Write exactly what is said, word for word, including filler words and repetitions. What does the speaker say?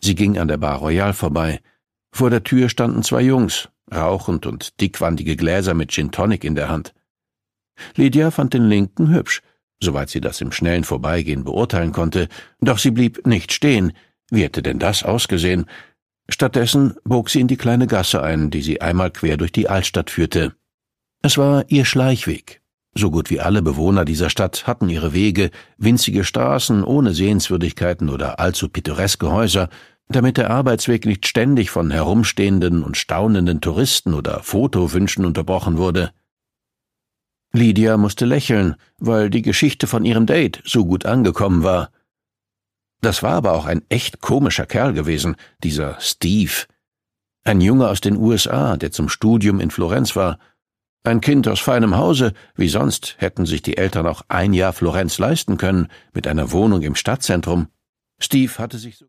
Sie ging an der Bar Royal vorbei. Vor der Tür standen zwei Jungs, rauchend und dickwandige Gläser mit Gin Tonic in der Hand. Lydia fand den Linken hübsch, soweit sie das im schnellen Vorbeigehen beurteilen konnte, doch sie blieb nicht stehen. Wie hätte denn das ausgesehen? Stattdessen bog sie in die kleine Gasse ein, die sie einmal quer durch die Altstadt führte. Es war ihr Schleichweg. So gut wie alle Bewohner dieser Stadt hatten ihre Wege, winzige Straßen ohne Sehenswürdigkeiten oder allzu pittoreske Häuser, damit der Arbeitsweg nicht ständig von herumstehenden und staunenden Touristen oder Fotowünschen unterbrochen wurde. Lydia musste lächeln, weil die Geschichte von ihrem Date so gut angekommen war. Das war aber auch ein echt komischer Kerl gewesen, dieser Steve. Ein Junge aus den U S A, der zum Studium in Florenz war. Ein Kind aus feinem Hause, wie sonst hätten sich die Eltern auch ein Jahr Florenz leisten können, mit einer Wohnung im Stadtzentrum. Steve hatte sich so